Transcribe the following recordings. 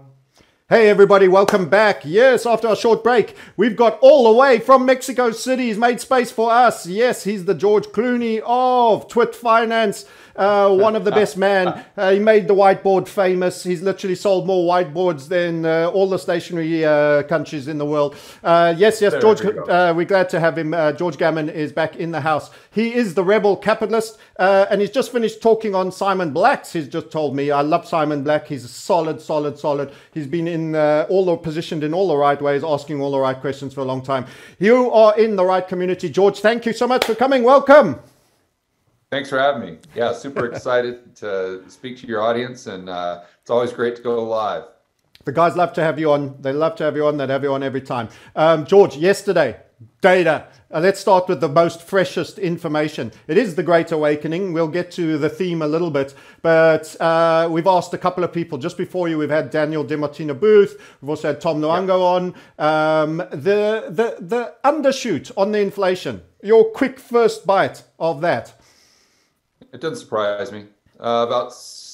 Hey everybody, welcome back. Yes, after a short break, we've got all the way from Mexico City. He's made space for us. Yes, he's the George Clooney of Twit Finance. One of the best man. He made the whiteboard famous. He's literally sold more whiteboards than all the stationary countries in the world. Yes, George, we're glad to have him. George Gammon is back in the house. He is the rebel capitalist, and he's just finished talking on Simon Black's. He's just told me, I love Simon Black. He's solid. He's been in positioned in all the right ways, asking all the right questions for a long time. You are in the right community. George, thank you so much for coming. Welcome. Thanks for having me. Yeah, super excited to speak to your audience, and it's always great to go live. The guys love to have you on. They love to have you on. They'd have you on every time. George, yesterday, data. Let's start with the most freshest information. It is the Great Awakening. We'll get to the theme a little bit, but we've asked a couple of people. Just before you, we've had Daniel DiMartino Booth. We've also had Tom Nwango on. The undershoot on the inflation. Your quick first bite of that. It doesn't surprise me. About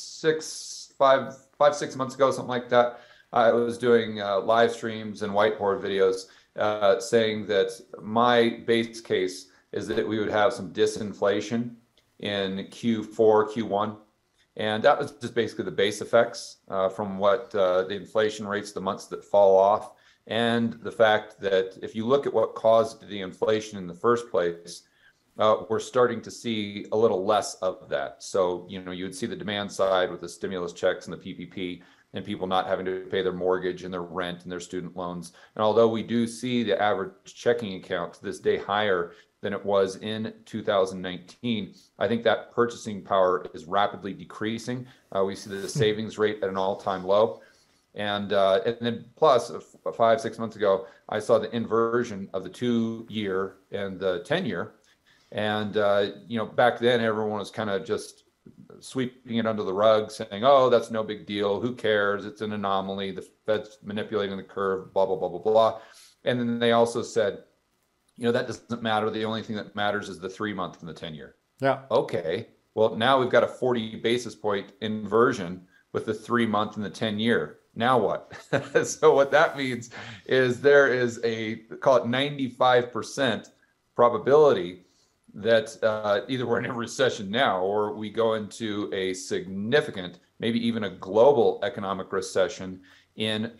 6 months ago, something like that, I was doing live streams and whiteboard videos saying that my base case is that we would have some disinflation in Q4, Q1. And that was just basically the base effects from what the inflation rates, the months that fall off, and the fact that if you look at what caused the inflation in the first place, we're starting to see a little less of that. So, you would see the demand side with the stimulus checks and the PPP and people not having to pay their mortgage and their rent and their student loans. And although we do see the average checking account to this day higher than it was in 2019, I think that purchasing power is rapidly decreasing. We see the savings rate at an all-time low. And then plus 5-6 months ago, I saw the inversion of the 2-year and the 10-year. And, back then everyone was kind of just sweeping it under the rug saying, oh, that's no big deal. Who cares? It's an anomaly. The Fed's manipulating the curve, blah, blah, blah, blah, blah. And then they also said, that doesn't matter. The only thing that matters is the 3-month and the 10-year. Yeah. Okay. Well, now we've got a 40 basis point inversion with the 3-month and the 10-year. Now what? So what that means is there is call it 95% probability that either we're in a recession now or we go into a significant, maybe even a global economic recession in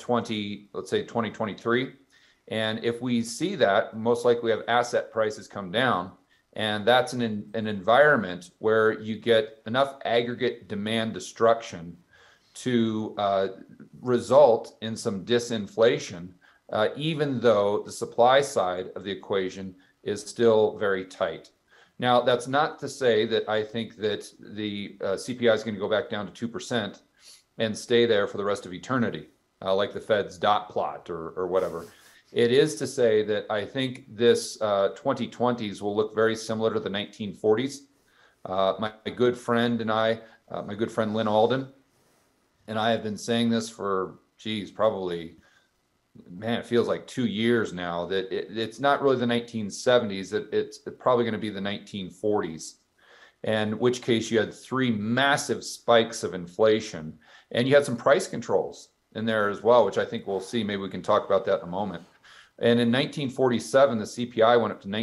2023. And if we see that, most likely have asset prices come down. And that's an environment where you get enough aggregate demand destruction to result in some disinflation, even though the supply side of the equation is still very tight. Now, that's not to say that I think that the CPI is going to go back down to 2% and stay there for the rest of eternity, like the Fed's dot plot or whatever. It is to say that I think this 2020s will look very similar to the 1940s. My good friend and I, my good friend Lynn Alden, and I have been saying this for, probably, it feels like 2 years now, that it's not really the 1970s, that it's probably going to be the 1940s, and in which case you had 3 massive spikes of inflation, and you had some price controls in there as well, which I think we'll see. Maybe we can talk about that in a moment. And in 1947, the CPI went up to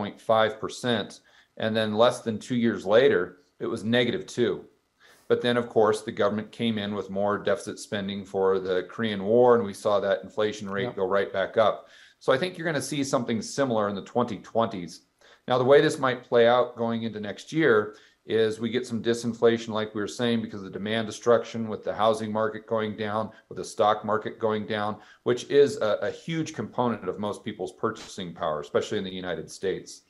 19.5%, and then less than 2 years later, it was -2. But then, of course, the government came in with more deficit spending for the Korean War, and we saw that inflation rate go right back up. So I think you're going to see something similar in the 2020s. Now, the way this might play out going into next year is we get some disinflation, like we were saying, because of the demand destruction with the housing market going down, with the stock market going down, which is a huge component of most people's purchasing power, especially in the United States.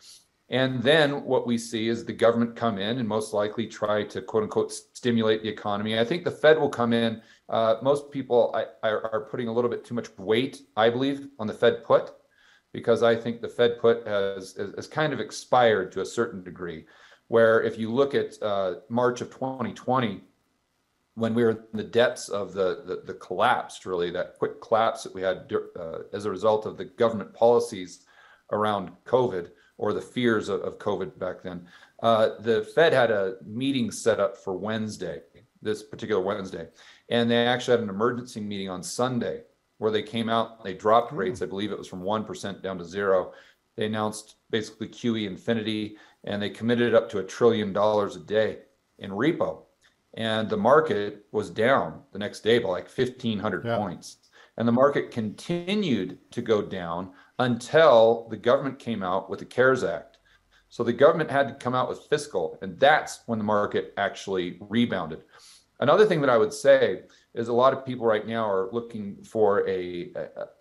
And then what we see is the government come in and most likely try to, quote unquote, stimulate the economy. I think the Fed will come in. Most people are putting a little bit too much weight, I believe, on the Fed put, because I think the Fed put has kind of expired to a certain degree, where if you look at March of 2020, when we were in the depths of the collapse, really, that quick collapse that we had as a result of the government policies around COVID, or the fears of COVID back then, the Fed had a meeting set up for Wednesday, this particular Wednesday. And they actually had an emergency meeting on Sunday where they came out, they dropped rates. I believe it was from 1% down to 0. They announced basically QE infinity, and they committed up to $1 trillion a day in repo. And the market was down the next day by like 1,500 points. And the market continued to go down until the government came out with the CARES Act. So the government had to come out with fiscal, and that's when the market actually rebounded. Another thing that I would say is a lot of people right now are looking for a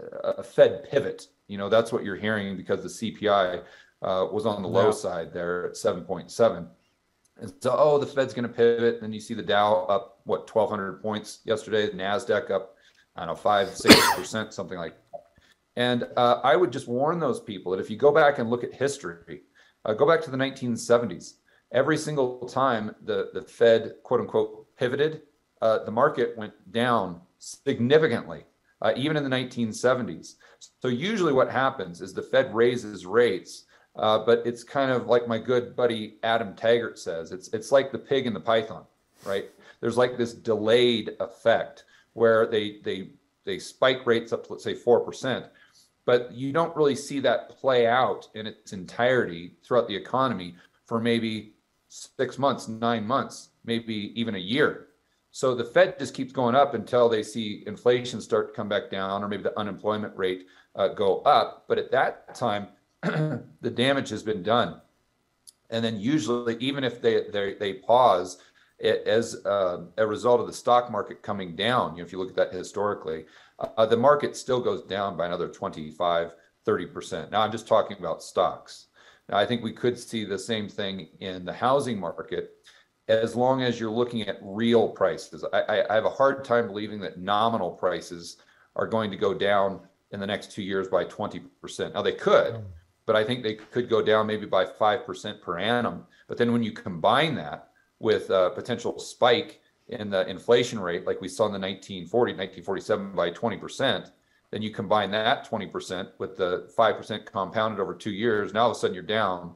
Fed pivot. You know, that's what you're hearing because the CPI was on the low side there at 7.7. And so, oh, the Fed's going to pivot. And then you see the Dow up, 1,200 points yesterday, the NASDAQ up, I don't know, 5-6%, something like that. And I would just warn those people that if you go back and look at history, go back to the 1970s, every single time the Fed, quote unquote, pivoted, the market went down significantly, even in the 1970s. So usually what happens is the Fed raises rates, but it's kind of like my good buddy Adam Taggart says, it's like the pig and the python, right? There's like this delayed effect where they spike rates up to, let's say, 4%, but you don't really see that play out in its entirety throughout the economy for maybe 6 months, 9 months, maybe even a year. So the Fed just keeps going up until they see inflation start to come back down, or maybe the unemployment rate go up. But at that time, the damage has been done. And then usually, even if they pause as a result of the stock market coming down, you know, if you look at that historically, the market still goes down by another 25-30%. Now I'm just talking about stocks. Now I think we could see the same thing in the housing market, as long as you're looking at real prices. I have a hard time believing that nominal prices are going to go down in the next 2 years by 20%. Now they could, but I think they could go down maybe by 5% per annum. But then when you combine that with a potential spike in the inflation rate, like we saw in the 1947 by 20%, then you combine that 20% with the 5% compounded over 2 years. Now all of a sudden you're down,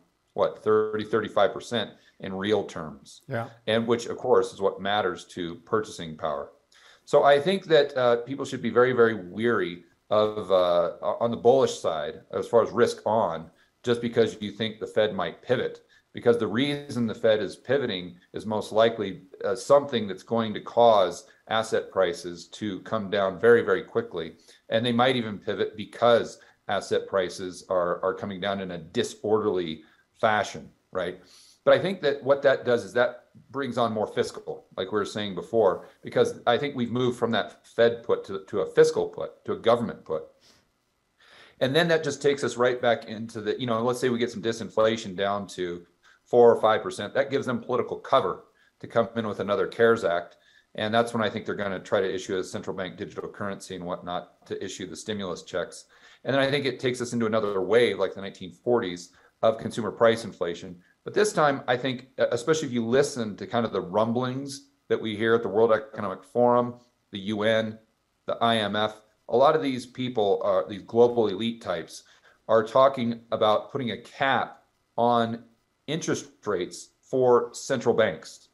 35% in real terms. Yeah. And which, of course, is what matters to purchasing power. So I think that people should be very, very weary of, on the bullish side, as far as risk on, just because you think the Fed might pivot. Because the reason the Fed is pivoting is most likely something that's going to cause asset prices to come down very, very quickly. And they might even pivot because asset prices are coming down in a disorderly fashion, right? But I think that what that does is that brings on more fiscal, like we were saying before, because I think we've moved from that Fed put to a fiscal put, to a government put. And then that just takes us right back into the, you know, let's say we get some disinflation down to 4 or 5%. That gives them political cover to come in with another CARES Act. And that's when I think they're going to try to issue a central bank digital currency and whatnot to issue the stimulus checks. And then I think it takes us into another wave like the 1940s of consumer price inflation. But this time, I think, especially if you listen to kind of the rumblings that we hear at the World Economic Forum, the UN, the IMF, a lot of these people, these global elite types, are talking about putting a cap on interest rates for central banks.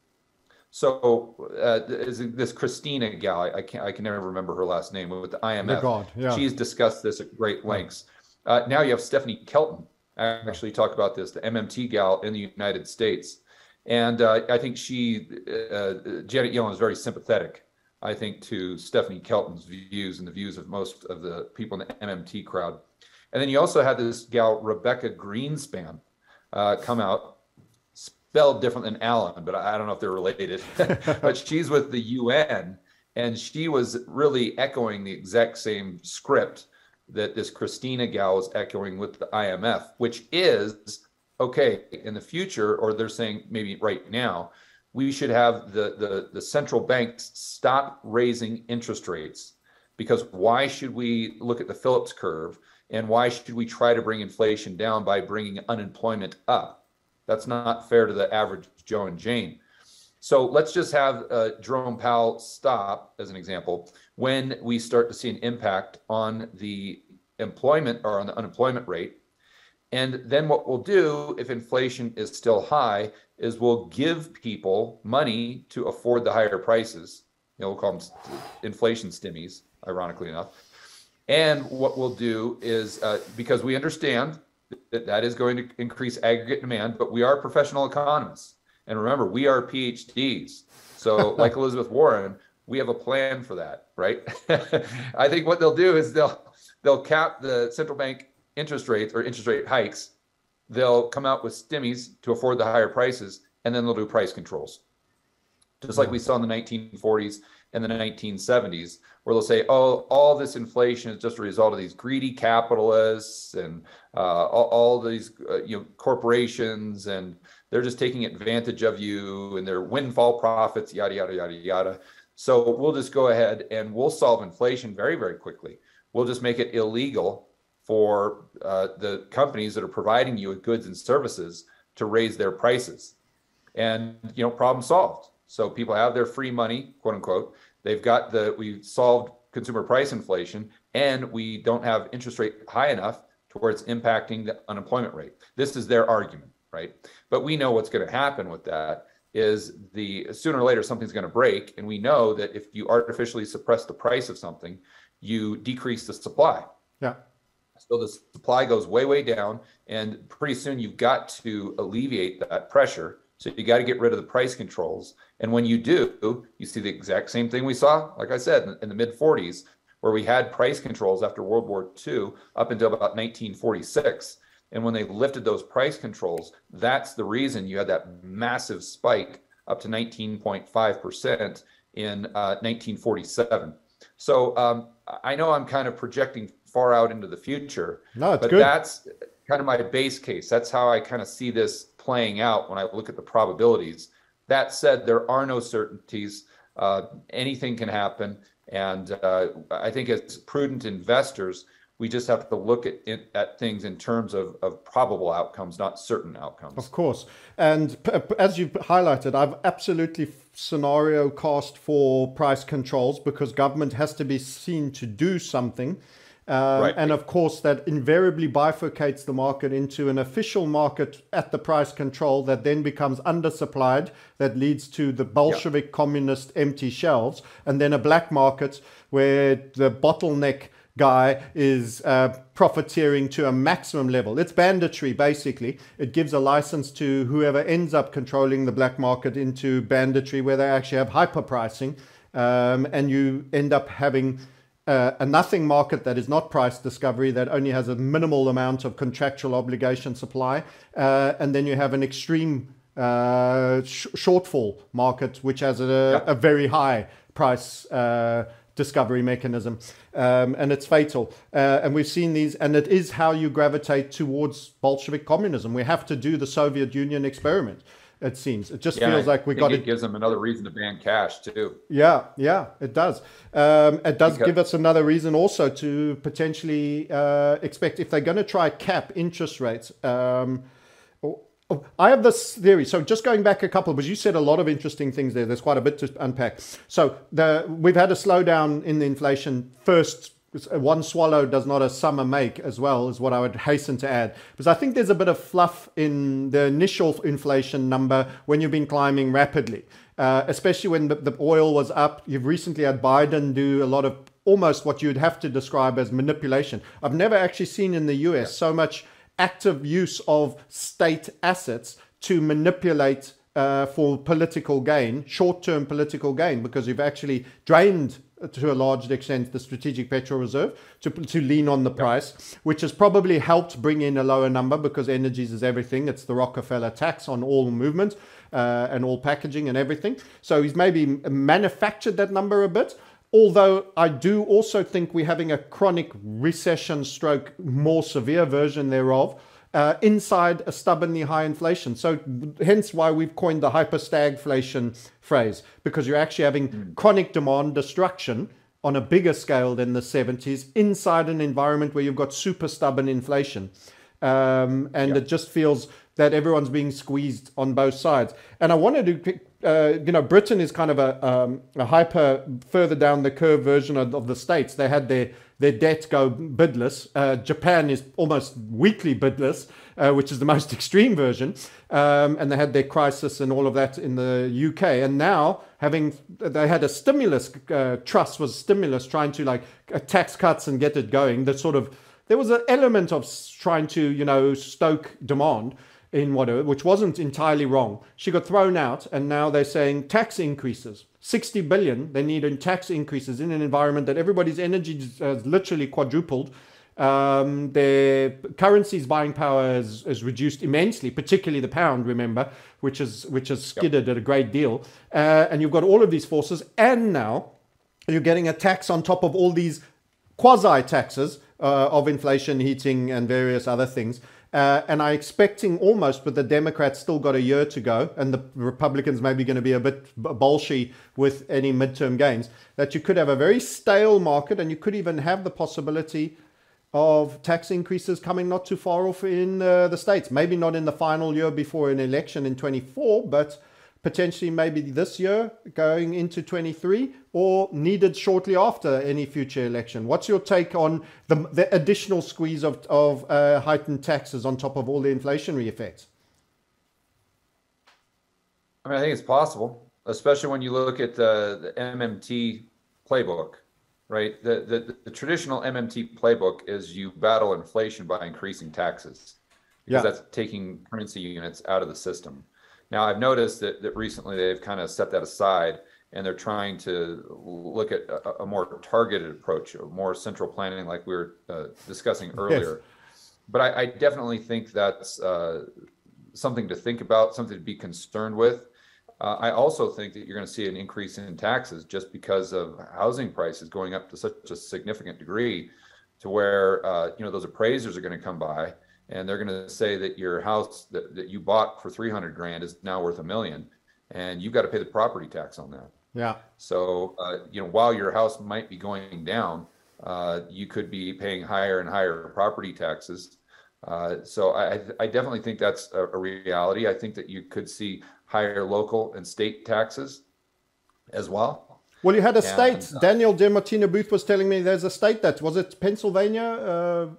So this Christina gal, I can never remember her last name, with the IMF. She's discussed this at great lengths. Now you have Stephanie Kelton actually talk about this, the MMT gal in the United States. And I think Janet Yellen is very sympathetic, I think, to Stephanie Kelton's views and the views of most of the people in the MMT crowd. And then you also had this gal, Rebecca Greenspan, come out, spelled different than Allen, but I don't know if they're related. But she's with the UN, and she was really echoing the exact same script that this Christina gal is echoing with the IMF, which is, okay, in the future, or they're saying maybe right now, we should have the central banks stop raising interest rates, because why should we look at the Phillips curve, and why should we try to bring inflation down by bringing unemployment up? That's not fair to the average Joe and Jane. So let's just have Jerome Powell stop, as an example, when we start to see an impact on the employment or on the unemployment rate. And then what we'll do, if inflation is still high, is we'll give people money to afford the higher prices. we'll call them inflation stimmies, ironically enough. And what we'll do is, because we understand that is going to increase aggregate demand, but we are professional economists. And remember, we are PhDs. So like Elizabeth Warren, we have a plan for that, right? I think what they'll do is they'll cap the central bank interest rates or interest rate hikes. They'll come out with stimmies to afford the higher prices, and then they'll do price controls. Just like we saw in the 1940s and the 1970s, where they'll say, oh, all this inflation is just a result of these greedy capitalists and all these corporations, and they're just taking advantage of you and their windfall profits, yada, yada, yada, yada. So we'll just go ahead and we'll solve inflation very, very quickly. We'll just make it illegal for the companies that are providing you with goods and services to raise their prices. And, problem solved. So people have their free money, quote unquote. We solved consumer price inflation, and we don't have interest rate high enough to where it's impacting the unemployment rate. This is their argument, right? But we know what's going to happen with that is sooner or later something's going to break. And we know that if you artificially suppress the price of something, you decrease the supply. Yeah. So the supply goes way, way down, and pretty soon you've got to alleviate that pressure. So you got to get rid of the price controls. And when you do, you see the exact same thing we saw, like I said, in the mid 40s, where we had price controls after World War II up until about 1946. And when they lifted those price controls, that's the reason you had that massive spike up to 19.5% in 1947. So I know I'm kind of projecting far out into the future, but good. That's kind of my base case. That's how I kind of see this playing out when I look at the probabilities. That said, there are no certainties. Anything can happen. And I think as prudent investors, we just have to look at things in terms of probable outcomes, not certain outcomes. Of course. And as you've highlighted, I've absolutely scenario cast for price controls because government has to be seen to do something. Right. And of course, that invariably bifurcates the market into an official market at the price control that then becomes undersupplied, that leads to the Bolshevik communist empty shelves, and then a black market where the bottleneck guy is profiteering to a maximum level. It's banditry, basically. It gives a license to whoever ends up controlling the black market into banditry, where they actually have hyperpricing, and you end up having a nothing market that is not price discovery, that only has a minimal amount of contractual obligation supply. And then you have an extreme shortfall market, which has a very high price discovery mechanism. And it's fatal. And we've seen these, and it is how you gravitate towards Bolshevik communism. We have to do the Soviet Union experiment. It seems. It just feels like we got it. Gives them another reason to ban cash too. Yeah, it does. It does give us another reason also to potentially expect, if they're going to try cap interest rates. I have this theory. So just going back a couple, because you said a lot of interesting things there. There's quite a bit to unpack. So we've had a slowdown in the inflation. First, one swallow does not a summer make, as well, is what I would hasten to add. Because I think there's a bit of fluff in the initial inflation number when you've been climbing rapidly, especially when the oil was up. You've recently had Biden do a lot of almost what you'd have to describe as manipulation. I've never actually seen in the US so much active use of state assets to manipulate for political gain, short-term political gain, because you've actually drained to a large extent the Strategic Petrol Reserve to lean on the price, which has probably helped bring in a lower number, because energies is everything. It's the Rockefeller tax on all movement and all packaging and everything. So he's maybe manufactured that number a bit. Although I do also think we're having a chronic recession stroke, more severe version thereof, inside a stubbornly high inflation. So hence why we've coined the hyperstagflation phrase, because you're actually having chronic demand destruction on a bigger scale than the 70s inside an environment where you've got super stubborn inflation. It just feels that everyone's being squeezed on both sides. And I wanted to, Britain is kind of a hyper further down the curve version of the States. They had their debt go bidless. Japan is almost weekly bidless, which is the most extreme version. And they had their crisis and all of that in the UK. And now they had a stimulus, Truss was stimulus, trying to tax cuts and get it going. There was an element of trying to, stoke demand in whatever, which wasn't entirely wrong. She got thrown out, and now they're saying tax increases. 60 billion they need in tax increases in an environment that everybody's energy has literally quadrupled. Their currency's buying power has reduced immensely, particularly the pound, remember, which has skidded at a great deal. And you've got all of these forces, and now you're getting a tax on top of all these quasi-taxes of inflation, heating, and various other things. And I'm expecting almost, but the Democrats still got a year to go, and the Republicans maybe going to be a bit bolshy with any midterm gains, that you could have a very stale market, and you could even have the possibility of tax increases coming not too far off in the States. Maybe not in the final year before an election in 24, but potentially maybe this year going into 23, or needed shortly after any future election. What's your take on the additional squeeze of heightened taxes on top of all the inflationary effects? I mean, I think it's possible, especially when you look at the MMT playbook, right? The traditional MMT playbook is you battle inflation by increasing taxes, because that's taking currency units out of the system. Now, I've noticed that recently they've kind of set that aside, and they're trying to look at a more targeted approach, a more central planning, like we were discussing earlier. Yes. But I definitely think that's something to think about, something to be concerned with. I also think that you're going to see an increase in taxes just because of housing prices going up to such a significant degree, to where those appraisers are going to come by, and they're going to say that your house that you bought for 300 grand is now worth $1 million, and you've got to pay the property tax on that. Yeah. So, while your house might be going down, you could be paying higher and higher property taxes. So I definitely think that's a reality. I think that you could see higher local and state taxes as well. Well, you had a state, Daniel DeMartino Booth was telling me there's a state was it Pennsylvania?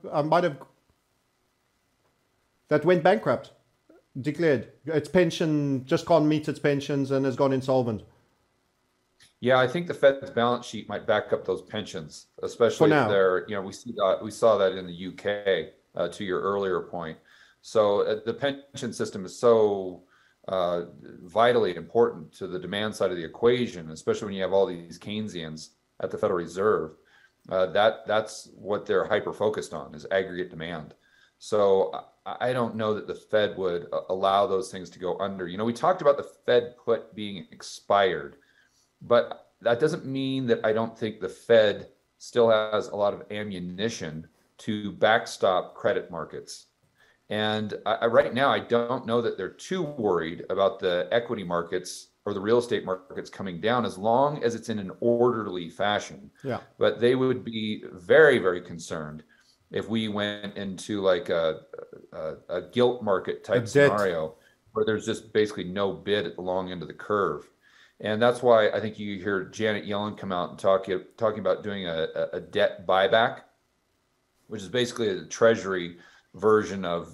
That went bankrupt, declared its pension just can't meet its pensions and has gone insolvent. Yeah, I think the Fed's balance sheet might back up those pensions, especially if they're, we saw that in the UK, to your earlier point. So the pension system is so vitally important to the demand side of the equation, especially when you have all these Keynesians at the Federal Reserve. That's what they're hyper focused on, is aggregate demand. So I don't know that the Fed would allow those things to go under. We talked about the Fed put being expired, but that doesn't mean that I don't think the Fed still has a lot of ammunition to backstop credit markets. And right now, I don't know that they're too worried about the equity markets or the real estate markets coming down, as long as it's in an orderly fashion. Yeah. But they would be very, very concerned if we went into like a gilt market type scenario, where there's just basically no bid at the long end of the curve. And that's why I think you hear Janet Yellen come out and talking about doing a debt buyback, which is basically a Treasury version of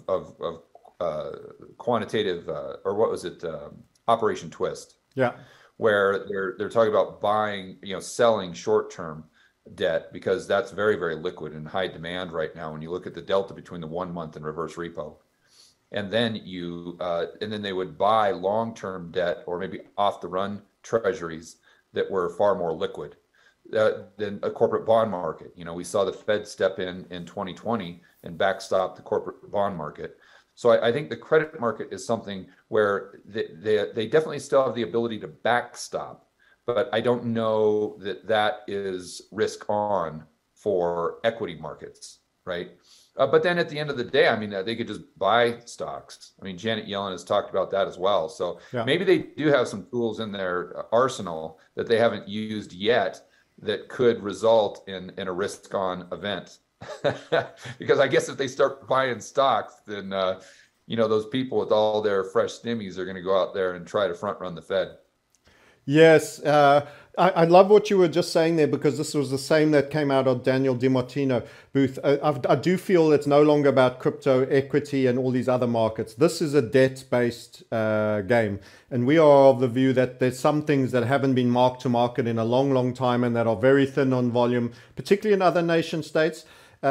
quantitative, or what was it, Operation Twist. Yeah. Where they're talking about buying, selling short-term debt, because that's very, very liquid and high demand right now when you look at the delta between the 1 month and reverse repo. And then then they would buy long-term debt, or maybe off the run treasuries that were far more liquid than a corporate bond market. We saw the Fed step in 2020 and backstop the corporate bond market. So I think the credit market is something where they definitely still have the ability to backstop, but I don't know that is risk on for equity markets, right? But then at the end of the day, they could just buy stocks. Janet Yellen has talked about that as well. So maybe they do have some tools in their arsenal that they haven't used yet that could result in a risk on event. Because I guess if they start buying stocks, then those people with all their fresh stimmies are going to go out there and try to front run the Fed. Yes, I love what you were just saying there, because this was the same that came out of Daniel DiMartino booth. I do feel it's no longer about crypto, equity, and all these other markets. This is a debt-based game, and we are of the view that there's some things that haven't been marked to market in a long, long time, and that are very thin on volume, particularly in other nation states.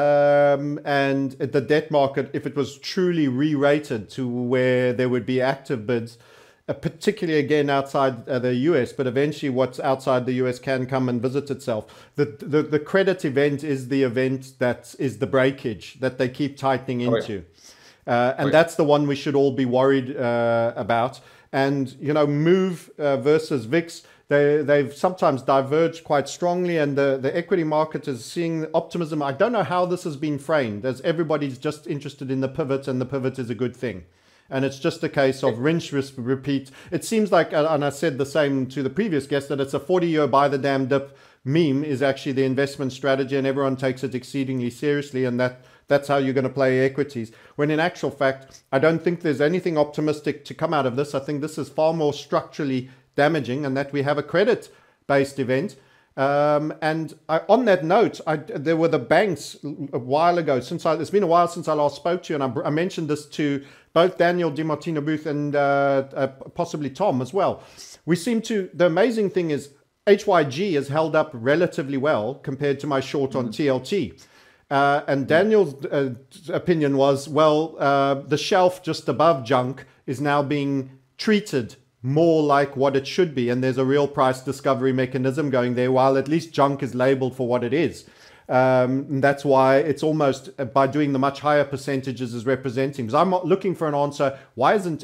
And the debt market, if it was truly re-rated to where there would be active bids, particularly again outside the US, but eventually what's outside the US can come and visit itself. The credit event is the event that is the breakage that they keep tightening into. And that's the one we should all be worried about. And, MOVE versus VIX, they've sometimes diverged quite strongly, and the equity market is seeing optimism. I don't know how this has been framed, as everybody's just interested in the pivot, and the pivot is a good thing. And it's just a case of rinse, repeat. It seems like, and I said the same to the previous guest, that it's a 40-year buy the damn dip meme is actually the investment strategy, and everyone takes it exceedingly seriously, and that's how you're going to play equities. When in actual fact, I don't think there's anything optimistic to come out of this. I think this is far more structurally damaging, and that we have a credit-based event. On that note, there were the banks a while ago. It's been a while since I last spoke to you, and I mentioned this to both Daniel DiMartino Booth and possibly Tom as well. The amazing thing is HYG has held up relatively well compared to my short on TLT. And Daniel's opinion was, the shelf just above junk is now being treated more like what it should be, and there's a real price discovery mechanism going there, while at least junk is labeled for what it is. That's why it's almost, by doing the much higher percentages, is representing. Because I'm looking for an answer. Why isn't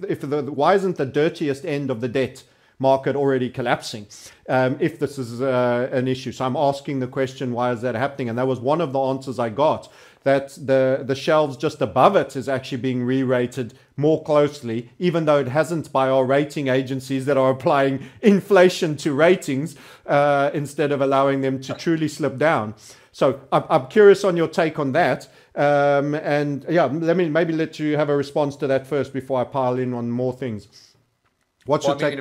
the dirtiest end of the debt market already collapsing, if this is an issue? So I'm asking the question, why is that happening? And that was one of the answers I got, that the shelves just above it is actually being re-rated more closely, even though it hasn't, by our rating agencies that are applying inflation to ratings instead of allowing them to truly slip down. So I'm curious on your take on that. And yeah, let me maybe let you have a response to that first before I pile in on more things. What's your take?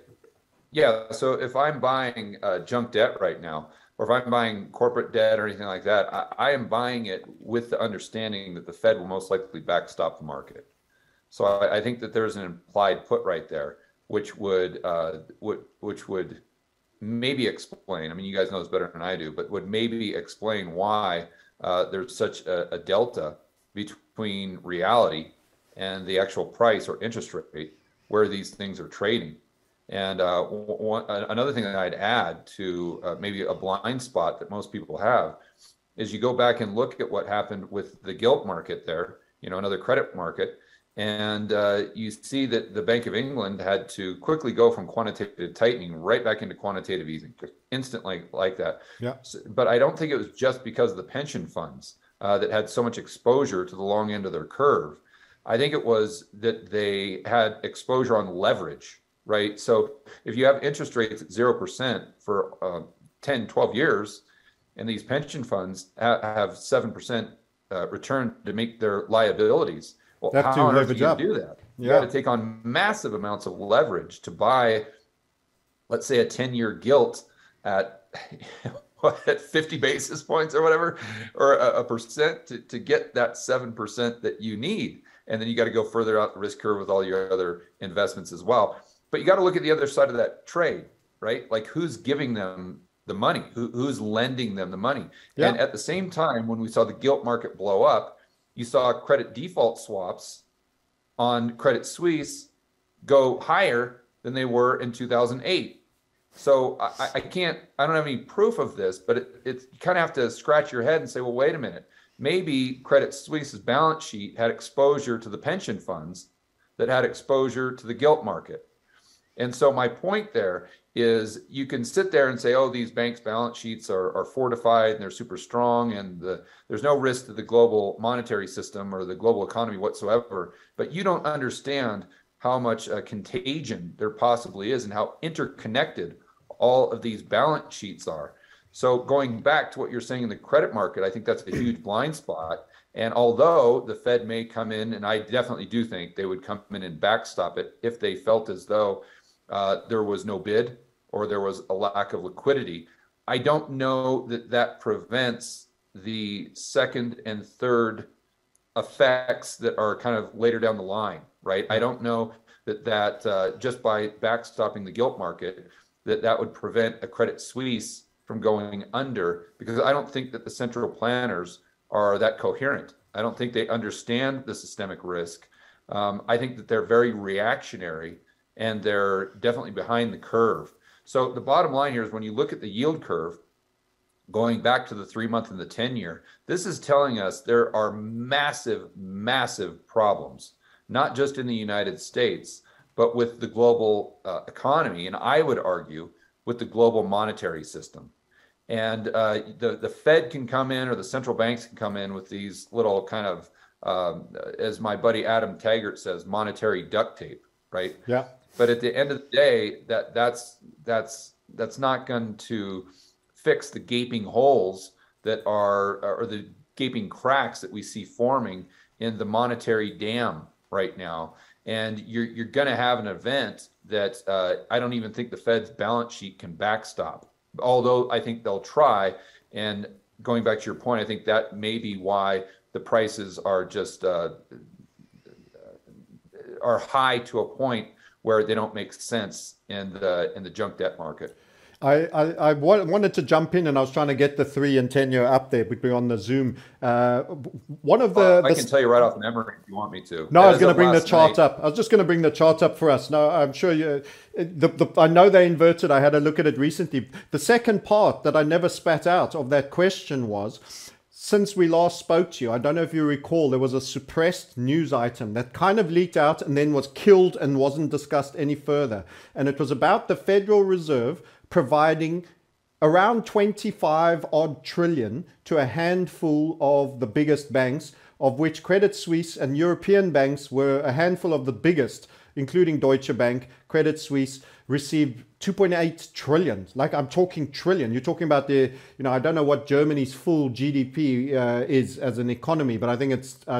So if I'm buying junk debt right now, or if I'm buying corporate debt or anything like that, I am buying it with the understanding that the Fed will most likely backstop the market. So I think that there's an implied put right there, which would maybe explain. I mean, you guys know this better than I do, but would maybe explain why there's such a delta between reality and the actual price or interest rate where these things are trading. And another thing that I'd add to maybe a blind spot that most people have is you go back and look at what happened with the gilt market there, another credit market, and you see that the Bank of England had to quickly go from quantitative tightening right back into quantitative easing, just instantly like that. Yeah. But I don't think it was just because of the pension funds that had so much exposure to the long end of their curve. I think it was that they had exposure on leverage, right? So if you have interest rates at 0% for 10, 12 years, and these pension funds have 7% return to make their liabilities, well, how on earth do you do that? You got to take on massive amounts of leverage to buy, let's say, a 10-year gilt at at 50 basis points or whatever, or a percent to get that 7% that you need. And then you got to go further out the risk curve with all your other investments as well. But you got to look at the other side of that trade, right? Like, who's giving them the money? Who's lending them the money? Yeah. And at the same time, when we saw the gilt market blow up, you saw credit default swaps on Credit Suisse go higher than they were in 2008. So I don't have any proof of this, but you kind of have to scratch your head and say, well, wait a minute. Maybe Credit Suisse's balance sheet had exposure to the pension funds that had exposure to the gilt market. And so my point there is, you can sit there and say, oh, these banks' balance sheets are fortified and they're super strong, and there's no risk to the global monetary system or the global economy whatsoever. But you don't understand how much contagion there possibly is and how interconnected all of these balance sheets are. So going back to what you're saying in the credit market, I think that's a huge blind spot. And although the Fed may come in, and I definitely do think they would come in and backstop it if they felt as though there was no bid or there was a lack of liquidity, I don't know that that prevents the second and third effects that are kind of later down the line, right? I don't know that just by backstopping the gilt market, that would prevent a Credit Suisse from going under, because I don't think that the central planners are that coherent. I don't think they understand the systemic risk. I think that they're very reactionary and they're definitely behind the curve. So the bottom line here is when you look at the yield curve, going back to the 3-month and the 10-year, this is telling us there are massive, massive problems, not just in the United States, but with the global economy. And I would argue with the global monetary system. And the Fed can come in, or the central banks can come in with these little kind of, as my buddy Adam Taggart says, monetary duct tape, right? Yeah. But at the end of the day, that's not going to fix the gaping holes that are, or the gaping cracks that we see forming in the monetary dam right now. And you're going to have an event that I don't even think the Fed's balance sheet can backstop, although I think they'll try. And going back to your point, I think that may be why the prices are just are high to a point where they don't make sense in the junk debt market. I wanted to jump in, and I was trying to get the 3 and 10-year up there, but we're on the Zoom. One of I can tell you right off memory if you want me to. No, I was going to bring the chart up. I was just going to bring the chart up for us. No, I'm sure you. I know they inverted. I had a look at it recently. The second part that I never spat out of that question was, since we last spoke to you, I don't know if you recall, there was a suppressed news item that kind of leaked out and then was killed and wasn't discussed any further. And it was about the Federal Reserve providing around 25 odd trillion to a handful of the biggest banks, of which Credit Suisse and European banks were a handful of the biggest, including Deutsche Bank. Credit Suisse received 2.8 trillion. Like, I'm talking trillion. You're talking about I don't know what Germany's full GDP is as an economy, but I think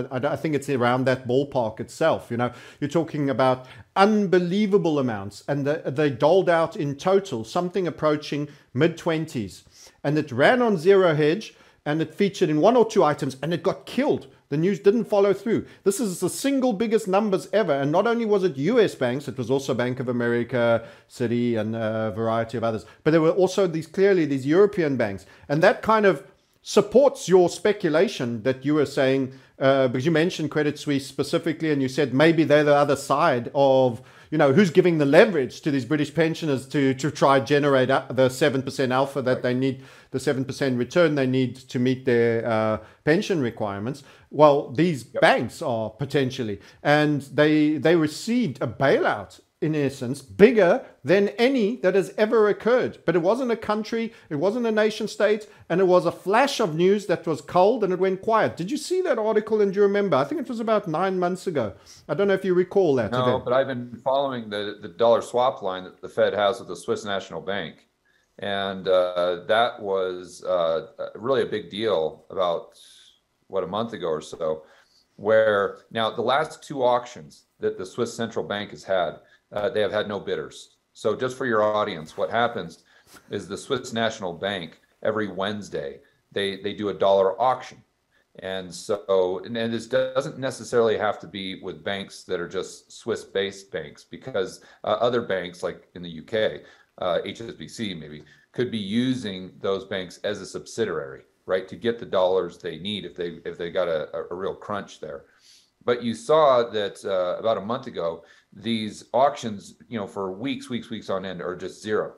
it's around that ballpark itself. You're talking about unbelievable amounts, and they doled out in total something approaching mid-20s, and it ran on zero hedge, and it featured in 1 or 2 items, and it got killed. The news didn't follow through. This is the single biggest numbers ever. And not only was it US banks, it was also Bank of America, Citi, and a variety of others. But there were also these European banks. And that kind of supports your speculation that you were saying, because you mentioned Credit Suisse specifically, and you said maybe they're the other side of, who's giving the leverage to these British pensioners to try generate the 7% alpha that they need, the 7% return they need to meet their pension requirements. Well, these banks are potentially, and they received a bailout, in essence, bigger than any that has ever occurred. But it wasn't a country, it wasn't a nation state, and it was a flash of news that was cold and it went quiet. Did you see that article, and do you remember? I think it was about 9 months ago. I don't know if you recall that. No, but I've been following the dollar swap line that the Fed has with the Swiss National Bank. And that was really a big deal about, a month ago or so, where now the last 2 auctions that the Swiss Central Bank has had, they have had no bidders. So just for your audience, what happens is the Swiss National Bank, every Wednesday, they do a dollar auction. And so, and this doesn't necessarily have to be with banks that are just Swiss-based banks, because other banks, like in the UK, HSBC maybe, could be using those banks as a subsidiary, right, to get the dollars they need if they got a real crunch there. But you saw that about a month ago, these auctions, for weeks on end are just zero.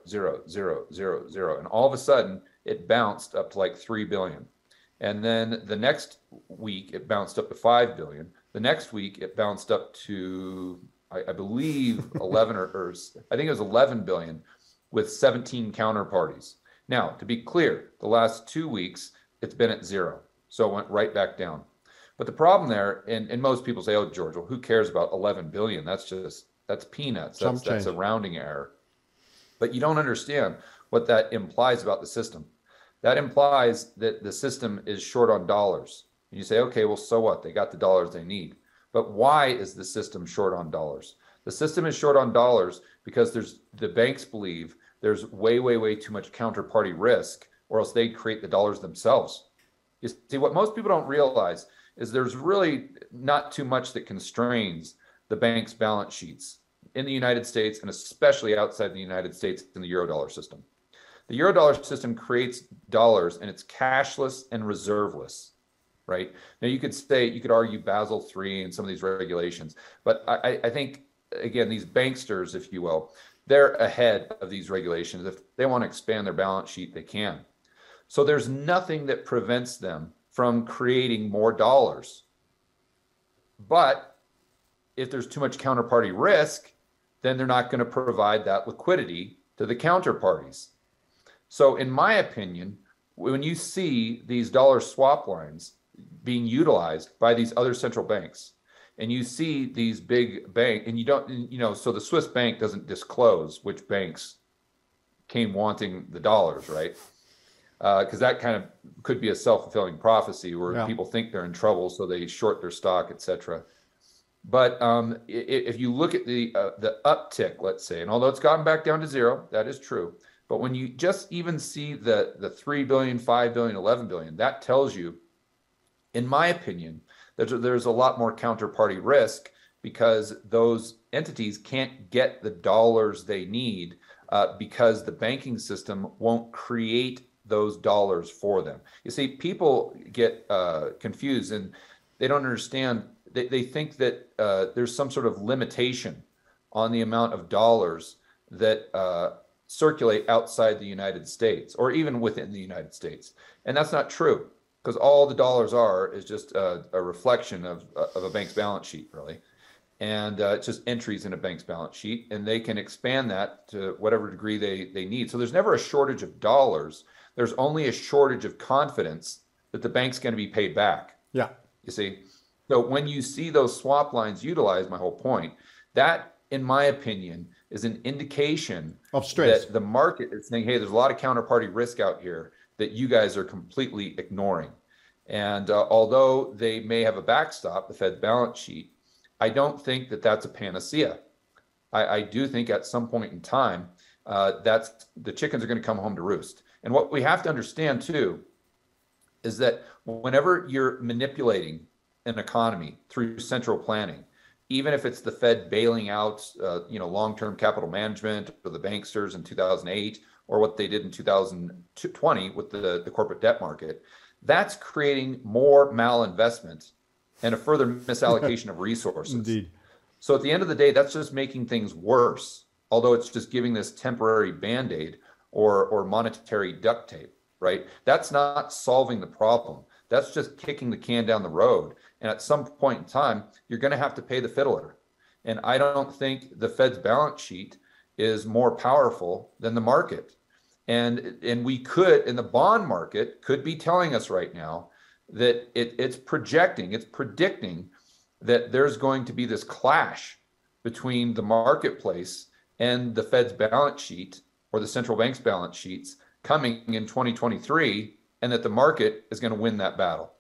And all of a sudden it bounced up to like 3 billion. And then the next week it bounced up to 5 billion. The next week it bounced up to, I believe 11 or I think it was 11 billion with 17 counterparties. Now, to be clear, the last 2 weeks it's been at 0. So it went right back down. But the problem there, and most people say, oh, George, well, who cares about 11 billion? That's peanuts. That's a rounding error. But you don't understand what that implies about the system. That implies that the system is short on dollars. You say, okay, well, so what? They got the dollars they need. But why is the system short on dollars? The system is short on dollars because the banks believe there's way, way, way too much counterparty risk, or else they'd create the dollars themselves. You see, what most people don't realize is there's really not too much that constrains the bank's balance sheets in the United States, and especially outside the United States in the Eurodollar system. The Eurodollar system creates dollars, and it's cashless and reserveless, right? Now you could argue Basel III and some of these regulations, but I think, again, these banksters, if you will, they're ahead of these regulations. If they want to expand their balance sheet, they can. So there's nothing that prevents them from creating more dollars. But if there's too much counterparty risk, then they're not going to provide that liquidity to the counterparties. So in my opinion, when you see these dollar swap lines being utilized by these other central banks, and you see these big banks, and you don't, so the Swiss bank doesn't disclose which banks came wanting the dollars, right? Because that kind of could be a self-fulfilling prophecy where people think they're in trouble, so they short their stock, etc. But if you look at the uptick, let's say, and although it's gotten back down to zero, that is true. But when you just even see the 3 billion, 5 billion, 11 billion, that tells you, in my opinion, there's a lot more counterparty risk because those entities can't get the dollars they need because the banking system won't create those dollars for them. You see, people get confused and they don't understand. They think that there's some sort of limitation on the amount of dollars that circulate outside the United States or even within the United States. And that's not true, because all the dollars is just a reflection of a bank's balance sheet, really. And it's just entries in a bank's balance sheet, and they can expand that to whatever degree they need. So there's never a shortage of dollars. There's only a shortage of confidence that the bank's going to be paid back. Yeah. You see? So when you see those swap lines utilized, my whole point, that, in my opinion, is an indication of stress. That the market is saying, hey, there's a lot of counterparty risk out here that you guys are completely ignoring. And although they may have a backstop, the Fed's balance sheet, I don't think that that's a panacea. I do think at some point in time, that's the chickens are going to come home to roost. And what we have to understand too is that whenever you're manipulating an economy through central planning, even if it's the Fed bailing out, long-term capital management or the banksters in 2008, or what they did in 2020 with the corporate debt market, that's creating more malinvestment and a further misallocation of resources. Indeed. So at the end of the day, that's just making things worse, although it's just giving this temporary Band-Aid or monetary duct tape, right? That's not solving the problem. That's just kicking the can down the road. And at some point in time, you're going to have to pay the fiddler. And I don't think the Fed's balance sheet is more powerful than the market. And we could, in the bond market, could be telling us right now that it's predicting that there's going to be this clash between the marketplace and the Fed's balance sheet or the central bank's balance sheets coming in 2023, and that the market is going to win that battle.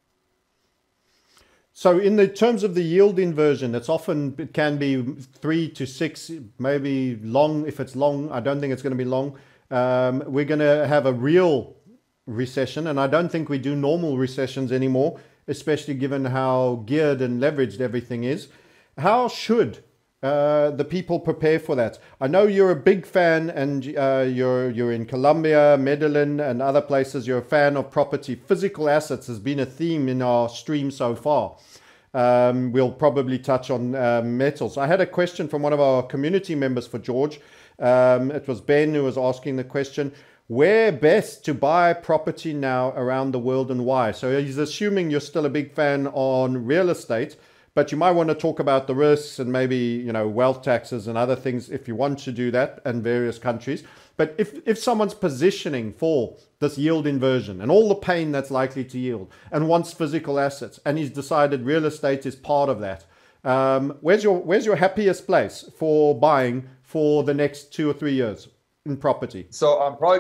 So in the terms of the yield inversion, it can be 3 to 6, maybe long. If it's long, I don't think it's going to be long. We're going to have a real recession, and I don't think we do normal recessions anymore, especially given how geared and leveraged everything is. How should the people prepare for that? I know you're a big fan, and you're in Colombia, Medellin, and other places. You're a fan of property. Physical assets has been a theme in our stream so far. We'll probably touch on metals. I had a question from one of our community members for George. It was Ben who was asking the question, where best to buy property now around the world and why? So he's assuming you're still a big fan on real estate, but you might want to talk about the risks and maybe, wealth taxes and other things if you want to do that in various countries. But if someone's positioning for this yield inversion and all the pain that's likely to yield and wants physical assets, and he's decided real estate is part of that, where's your happiest place for buying for the next 2 or 3 years in property? So I'm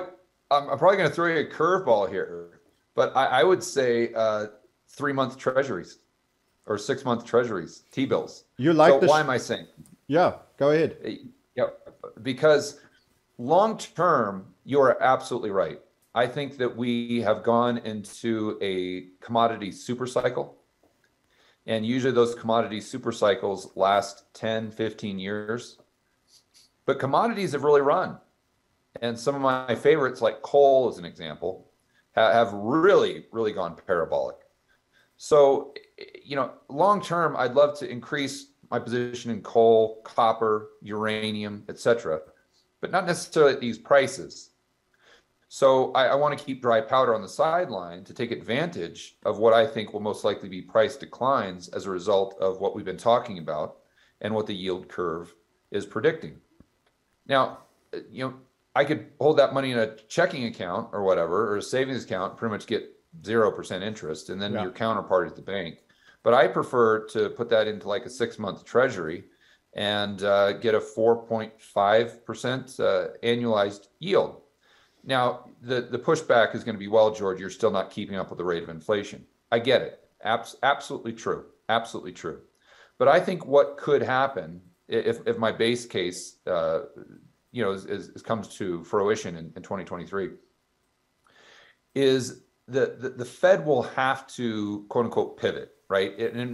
I'm probably going to throw you a curveball here, but I would say 3-month treasuries or 6-month treasuries, T-bills. You like So why am I saying? Yeah, go ahead. Yeah, because long term, you are absolutely right. I think that we have gone into a commodity super cycle. And usually those commodity super cycles last 10, 15 years. But commodities have really run. And some of my favorites, like coal as an example, have really, really gone parabolic. So, long term, I'd love to increase my position in coal, copper, uranium, etc., but not necessarily at these prices. So I want to keep dry powder on the sideline to take advantage of what I think will most likely be price declines as a result of what we've been talking about and what the yield curve is predicting. Now, I could hold that money in a checking account or whatever, or a savings account, pretty much get 0% interest, and then your counterpart at the bank. But I prefer to put that into like a 6-month treasury and get a 4.5% annualized yield. Now, the pushback is going to be, well, George, you're still not keeping up with the rate of inflation. I get it. Absolutely true. Absolutely true. But I think what could happen if my base case, comes to fruition in 2023, is the Fed will have to, quote unquote, pivot, right?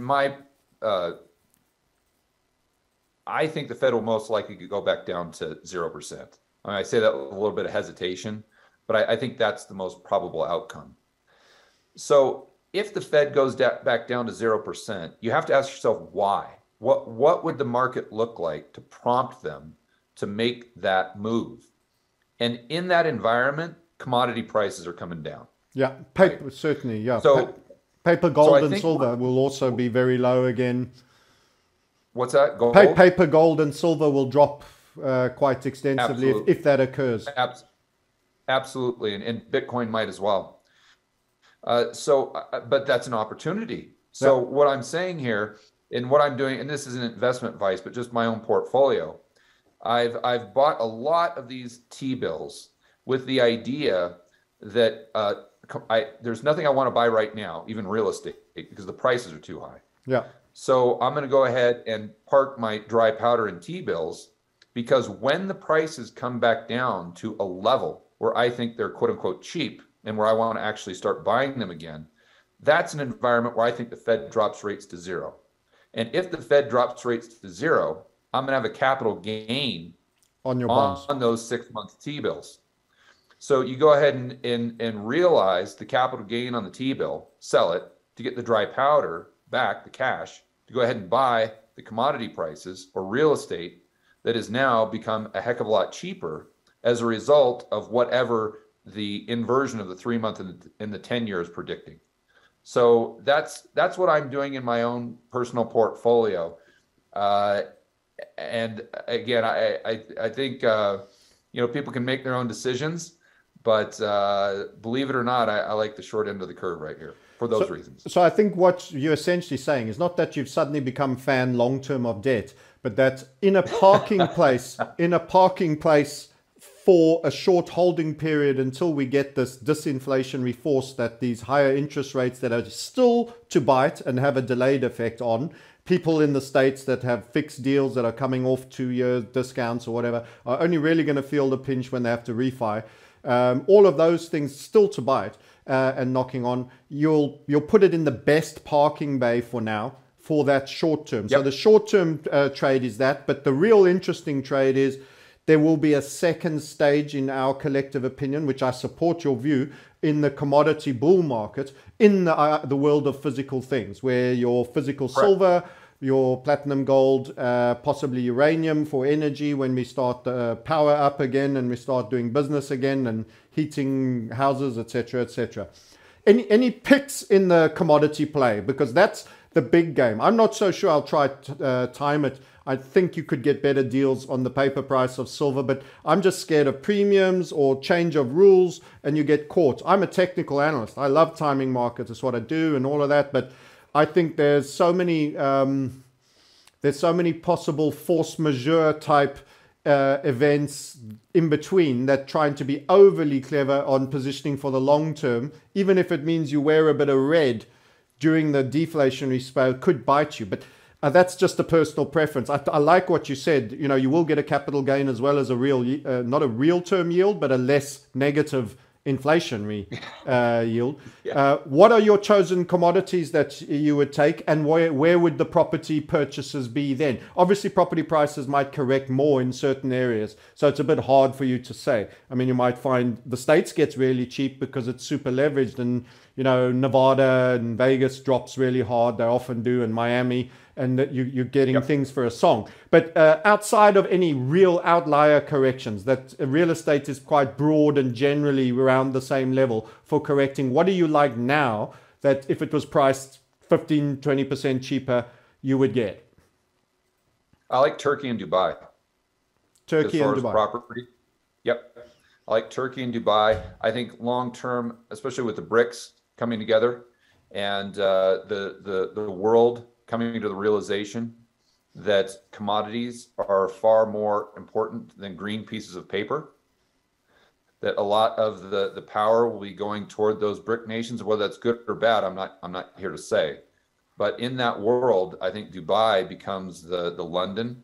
I think the Fed will most likely go back down to 0%. I say that with a little bit of hesitation, but I think that's the most probable outcome. So if the Fed goes back down to 0%, you have to ask yourself why. What would the market look like to prompt them to make that move? And in that environment, commodity prices are coming down. Yeah, paper, right? Certainly, yeah. So paper, gold, and silver will also be very low again. What's that? Gold? Paper, gold, and silver will drop quite extensively if that occurs. Absolutely, and Bitcoin might as well. But that's an opportunity. So what I'm saying here, and what I'm doing, and this isn't investment advice, but just my own portfolio, I've bought a lot of these T-bills with the idea that there's nothing I want to buy right now, even real estate, because the prices are too high. Yeah. So I'm going to go ahead and park my dry powder in T-bills, because when the prices come back down to a level where I think they're quote unquote cheap and where I want to actually start buying them again, that's an environment where I think the Fed drops rates to 0. And if the Fed drops rates to 0, I'm going to have a capital gain on your bonds, on those 6-month T-bills. So you go ahead and realize the capital gain on the T-bill, sell it to get the dry powder back, the cash, to go ahead and buy the commodity prices or real estate that has now become a heck of a lot cheaper as a result of whatever the inversion of the 3-month and the 10-year is predicting. So that's what I'm doing in my own personal portfolio. And again, I think people can make their own decisions, but believe it or not, I like the short end of the curve right here for those reasons. So I think what you're essentially saying is not that you've suddenly become fan long-term of debt, but that in a parking place, for a short holding period until we get this disinflationary force, that these higher interest rates that are still to bite and have a delayed effect on people in the States that have fixed deals that are coming off 2-year discounts or whatever, are only really going to feel the pinch when they have to refi. All of those things still to bite and knocking on. You'll put it in the best parking bay for now for that short term. Yep. So the short term trade is that, but the real interesting trade is there will be a second stage, in our collective opinion, which I support your view, in the commodity bull market, in the world of physical things, where your physical silver, your platinum gold, possibly uranium for energy when we start power up again and we start doing business again and heating houses, etc., etc. Any picks in the commodity play? Because that's the big game. I'm not so sure I'll try to time it. I think you could get better deals on the paper price of silver, but I'm just scared of premiums or change of rules and you get caught. I'm a technical analyst. I love timing markets. It's what I do and all of that. But I think there's so many possible force majeure type events in between that trying to be overly clever on positioning for the long term, even if it means you wear a bit of red during the deflationary spell, could bite you. But that's just a personal preference. I like what you said. You know, you will get a capital gain as well as a real, not a real term yield, but a less negative inflationary yield. Yeah. What are your chosen commodities that you would take, and where would the property purchases be then? Obviously, property prices might correct more in certain areas, so it's a bit hard for you to say. I mean, you might find the States gets really cheap because it's super leveraged, and you know, Nevada and Vegas drops really hard. They often do, in Miami, and that you're getting things for a song. But outside of any real outlier corrections, that real estate is quite broad and generally around the same level for correcting. What do you like now that if it was priced 15, 20% cheaper, you would get? I like Turkey and Dubai. Turkey and Dubai. Property. Yep. I like Turkey and Dubai. I think long term, especially with the BRICS coming together and the world coming to the realization that commodities are far more important than green pieces of paper, that a lot of the power will be going toward those BRIC nations. Whether that's good or bad, I'm not here to say. But in that world, I think Dubai becomes the London,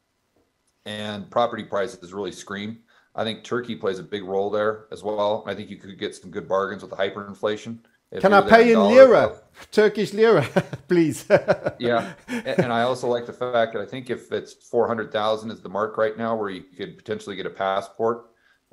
and property prices really scream. I think Turkey plays a big role there as well. I think you could get some good bargains with the hyperinflation. Can I pay in lira, Turkish lira, please? Yeah, and I also like the fact that I think if it's 400,000 is the mark right now, where you could potentially get a passport,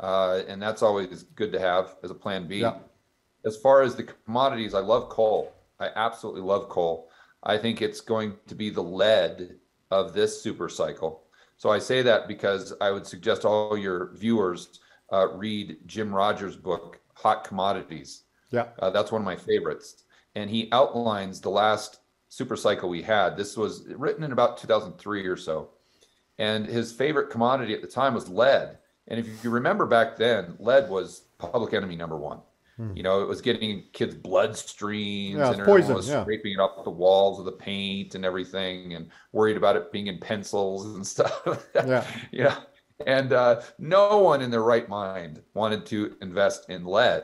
and that's always good to have as a plan B. Yeah. As far as the commodities, I love coal. I absolutely love coal. I think it's going to be the lead of this super cycle. So I say that because I would suggest all your viewers read Jim Rogers' book, Hot Commodities. Yeah, that's one of my favorites. And he outlines the last super cycle we had. This was written in about 2003 or so. And his favorite commodity at the time was lead. And if you remember back then, lead was public enemy number one. You know, it was getting in kids' bloodstreams, and everyone was scraping it off the walls of the paint and everything, and worried about it being in pencils and stuff. Yeah. And no one in their right mind wanted to invest in lead.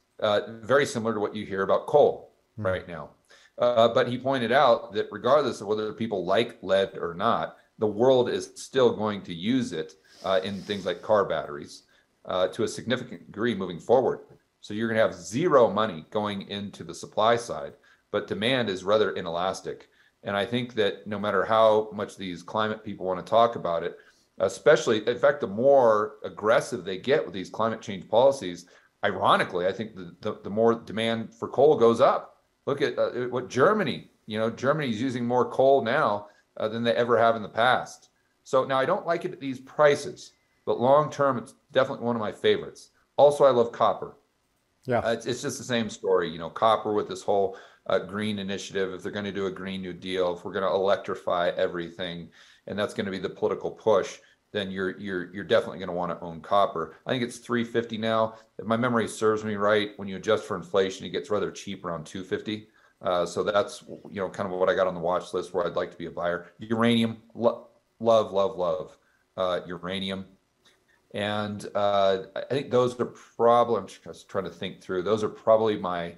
Very similar to what you hear about coal right now. But he pointed out that regardless of whether people like lead or not, the world is still going to use it in things like car batteries to a significant degree moving forward. So you're going to have zero money going into the supply side, but demand is rather inelastic. And I think that no matter how much these climate people want to talk about it, especially, in fact, the more aggressive they get with these climate change policies, ironically, I think the more demand for coal goes up. Look at what Germany, Germany's using more coal now than they ever have in the past. So now I don't like it at these prices, but long term, it's definitely one of my favorites. Also, I love copper. Yeah, it's just the same story. Copper with this whole green initiative. If they're going to do a Green New Deal, if we're going to electrify everything, and that's going to be the political push, then you're definitely going to want to own copper. I think it's $350 now. If my memory serves me right, when you adjust for inflation, it gets rather cheap, around $250. So that's kind of what I got on the watch list where I'd like to be a buyer. Uranium, love uranium. And I think those are probably, I'm just trying to think through, those are probably my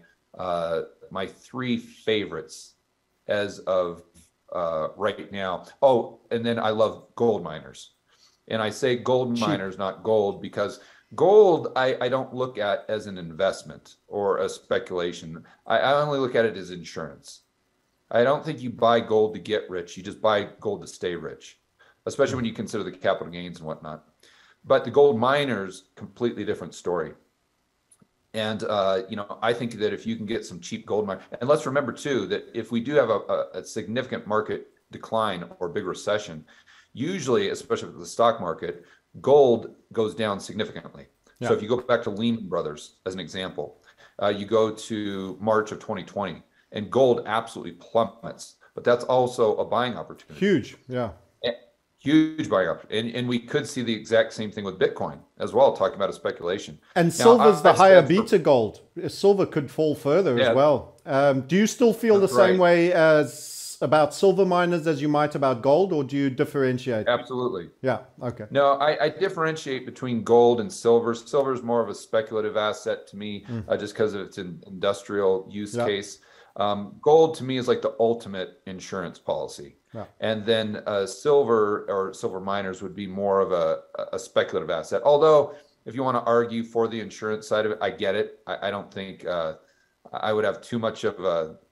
three favorites as of right now. Oh, and then I love gold miners. And I say gold miners, not gold, because gold I don't look at as an investment or a speculation. I only look at it as insurance. I don't think you buy gold to get rich. You just buy gold to stay rich, especially when you consider the capital gains and whatnot. But the gold miners, completely different story. And, I think that if you can get some cheap gold mine, and let's remember too, that if we do have a significant market decline or big recession, usually, especially with the stock market, gold goes down significantly. Yeah. So if you go back to Lehman Brothers as an example, you go to March of 2020 and gold absolutely plummets, but that's also a buying opportunity. Huge. Yeah. Huge buying opportunity. And we could see the exact same thing with Bitcoin as well, talking about a speculation. And silver's the higher beta gold. Silver could fall further as well. Do you still feel the same way as about silver miners as you might about gold, or do you differentiate? Absolutely. Yeah. Okay. No, I differentiate between gold and silver. Silver is more of a speculative asset to me, just because of its industrial use Yeah. case. Gold to me is like the ultimate insurance policy. Yeah. And then silver or silver miners would be more of a speculative asset. Although, if you want to argue for the insurance side of it, I get it. I don't think I would have too much of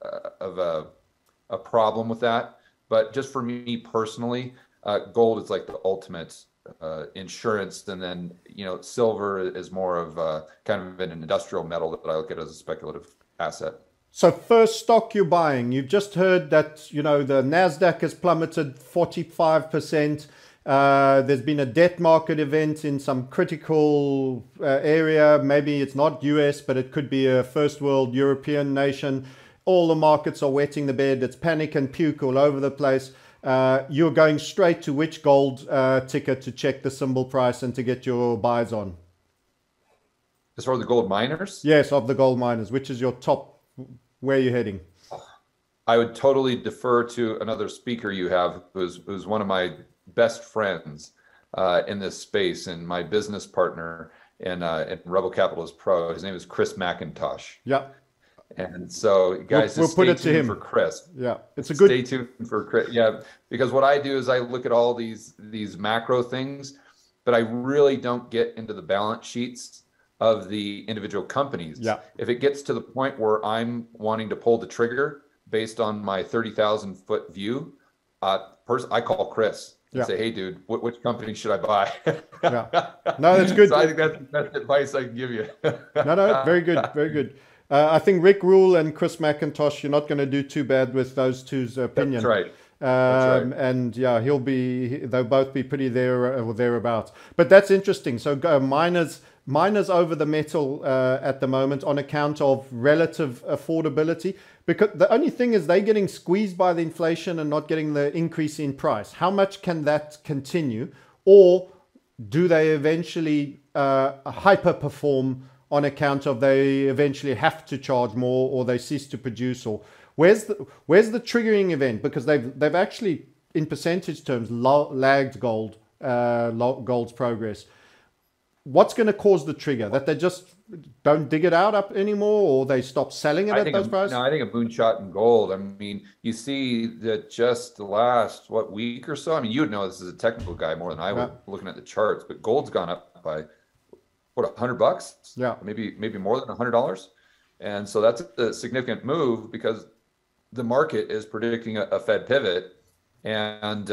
a problem with that. But just for me personally, gold is like the ultimate insurance, and then silver is more of kind of an industrial metal that I look at as a speculative asset. So first stock you're buying, you've just heard that the Nasdaq has plummeted 45%. There's been a debt market event in some critical area. Maybe it's not US, but it could be a first world European nation. All the markets are wetting the bed. It's panic and puke all over the place. You're going straight to which gold ticker to check the symbol price and to get your buys on? As far as the gold miners? Yes, of the gold miners. Which is your top? Where are you heading? I would totally defer to another speaker you have, who's one of my best friends in this space, and my business partner in Rebel Capitalist Pro. His name is Chris McIntosh. Yeah. And so, guys, we'll put it to him for Chris. Yeah, it's a good. Stay tuned for Chris. Yeah, because what I do is I look at all these macro things, but I really don't get into the balance sheets of the individual companies. Yeah. If it gets to the point where I'm wanting to pull the trigger based on my 30,000 foot view, I call Chris and say, "Hey, dude, which company should I buy?" Yeah. No, that's good. So I think that's the best advice I can give you. No, very good, very good. I think Rick Rule and Chris McIntosh, you're not going to do too bad with those two's opinion. That's right. And yeah, they'll both be pretty there or thereabouts. But that's interesting. So miners over the metal at the moment on account of relative affordability, because the only thing is they're getting squeezed by the inflation and not getting the increase in price. How much can that continue, or do they eventually hyper perform on account of they eventually have to charge more, or they cease to produce, or where's the triggering event? Because they've actually in percentage terms lagged gold's progress. What's going to cause the trigger? That they just don't dig it up anymore, or they stop selling it at those prices? No, I think a moonshot in gold. I mean, you see that just the last week or so. I mean, you would know this as a technical guy more than I would, looking at the charts. But gold's gone up by $100? Yeah, maybe more than $100. And so that's a significant move, because the market is predicting a Fed pivot. And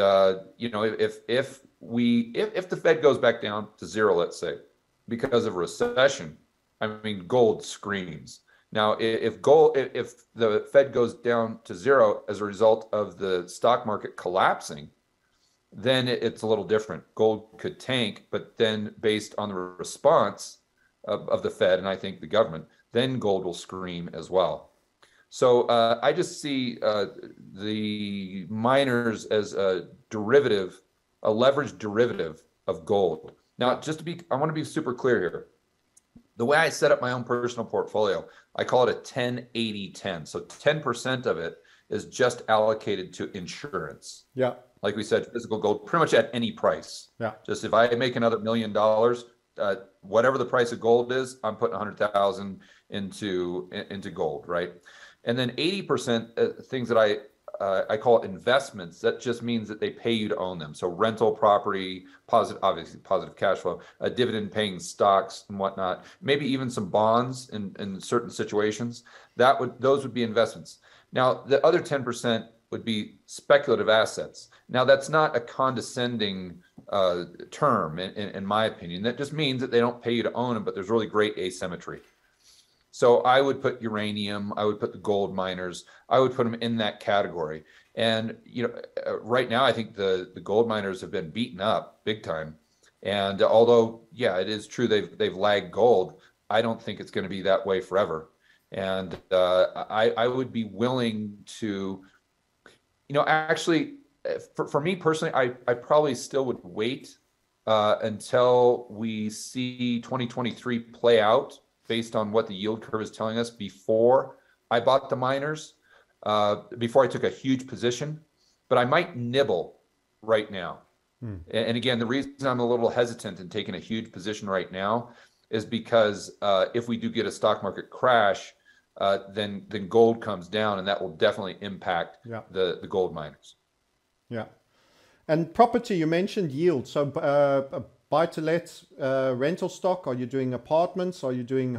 if the Fed goes back down to zero, let's say, because of a recession, I mean, gold screams. Now, if the Fed goes down to zero as a result of the stock market collapsing, then it's a little different. Gold could tank, but then based on the response of the Fed and I think the government, then gold will scream as well. So I just see the miners as a leveraged derivative of gold. Now, I want to be super clear here. The way I set up my own personal portfolio, I call it a 10-80-10. So 10% of it is just allocated to insurance. Yeah. Like we said, physical gold, pretty much at any price. Yeah. Just if I make another $1 million, whatever the price of gold is, I'm putting 100,000 into gold, right? And then 80% things that I call investments. That just means that they pay you to own them. So rental property, obviously positive cash flow, dividend-paying stocks and whatnot. Maybe even some bonds in certain situations. Those would be investments. Now, the other 10% would be speculative assets. Now, that's not a condescending term, in my opinion. That just means that they don't pay you to own them, but there's really great asymmetry. So I would put uranium, I would put the gold miners, I would put them in that category. And right now, I think the gold miners have been beaten up big time. And although, yeah, it is true they've lagged gold, I don't think it's going to be that way forever. And I would be willing to, actually, for me personally, I probably still would wait until we see 2023 play out based on what the yield curve is telling us before I bought the miners. before I took a huge position, but I might nibble right now. And again, the reason I'm a little hesitant in taking a huge position right now is because if we do get a stock market crash, then gold comes down, and that will definitely impact the gold miners. Yeah. And property, you mentioned yield. So buy-to-let rental stock, are you doing apartments? Are you doing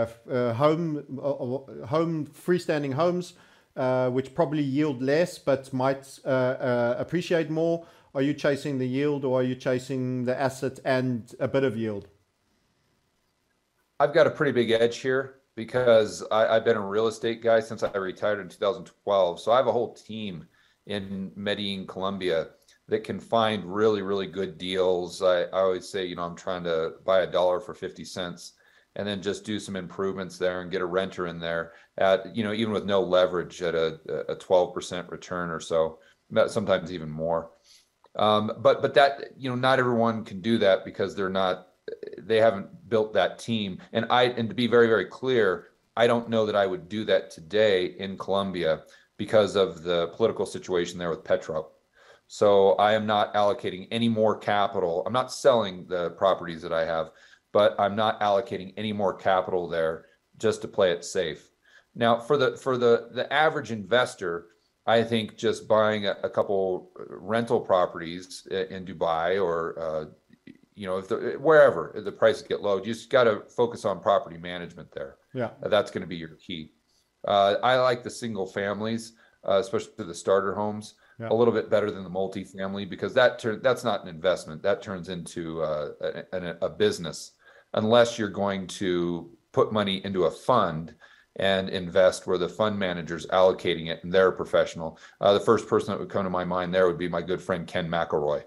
home freestanding homes, which probably yield less but might appreciate more? Are you chasing the yield, or are you chasing the asset and a bit of yield? I've got a pretty big edge here because I've been a real estate guy since I retired in 2012. So I have a whole team in Medellin, Colombia, that can find really, really good deals. I always say, you know, I'm trying to buy a dollar for 50 cents and then just do some improvements there and get a renter in there at, you know, even with no leverage at a 12% return or so, sometimes even more. But that, you know, not everyone can do that because they haven't built that team. And to be very, very clear, I don't know that I would do that today in Colombia because of the political situation there with Petro. So I am not allocating any more capital. I'm not selling the properties that I have, but I'm not allocating any more capital there just to play it safe. Now, for the average investor, I think just buying a couple rental properties in Dubai or you know, wherever the prices get low, you just got to focus on property management there. Yeah, that's going to be your key. I like the single families, especially the starter homes, a little bit better than the multifamily because that's not an investment. That turns into a business, unless you're going to put money into a fund and invest where the fund manager's allocating it and they're a professional. The first person that would come to my mind there would be my good friend Ken McElroy.